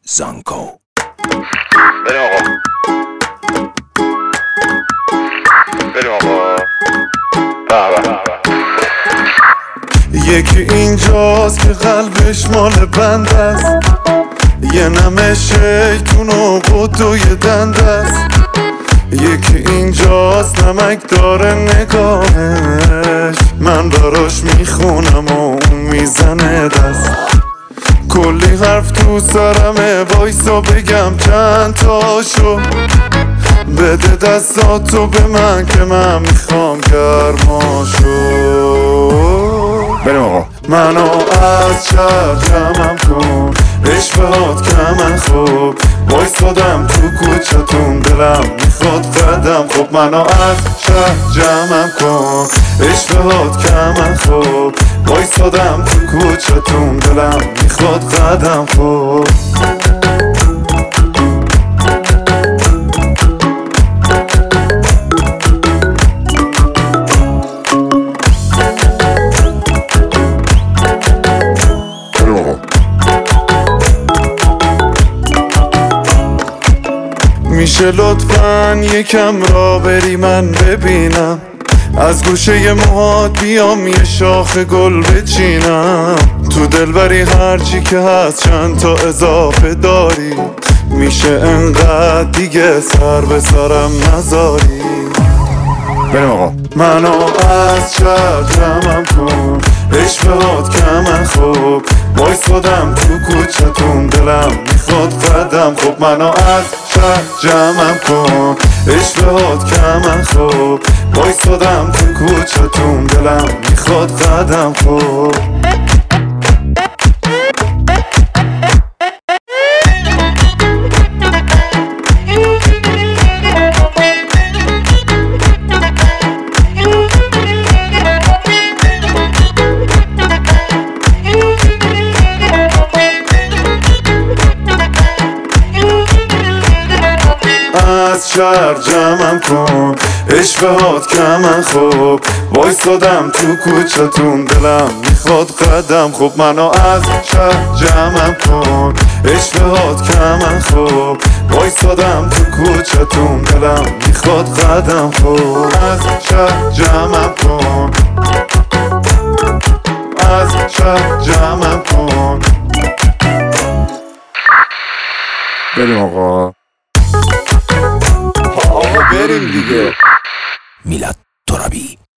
زانکو. بریم آقا، بریم آقا. یکی اینجاست که قلبش مال بند است، یه نمه شیطون و قدوی دند است. یکی اینجاست نمک داره نگاهش، من براش میخونم و اون میزنه دست. کلی حرف تو سرمه، وایسا بگم چند تاشو. بده دستاتو به من که من میخوام گرماشو. بریم آقا. منو از شهر جمعم کن، عشقهات که من خوب وایستادم تو کوچتون، دلم میخواد قدم خوب. منو از شهر جمعم کن، عشقهات که من خوب وایستادم تو کوچتون، دلم میخواد قدم خوب. میشه لطفاً یکم را بری من ببینم، از گوشه موهات بیام یه شاخ گل بچینم. تو دلبری هرچی که هست چند تا اضافه داری، میشه انقدر دیگه سر به سرم نذاری. بریم آقا. منو از شهر جمعم کن، عشقهات که من خوب وایستادم تو کوچتون، دلم میخواد قدم خوب. منو از شهر جمعم کن، عشقهات که من خوب وایستادم تو کوچتون، دلم میخواد قدم خوب. از شهر جمعم کن، عشقهات که من خوب وایستادم تو کوچتون، دلم میخواد قدم خوب. منو از شهر جمعم کن، عشقهات که من خوب وایستادم تو کوچتون، دلم میخواد قدم خوب. از شهر جمعم کن، از شهر جمعم کن. بریم آقا. بریم دیگه. میلاد ترابی.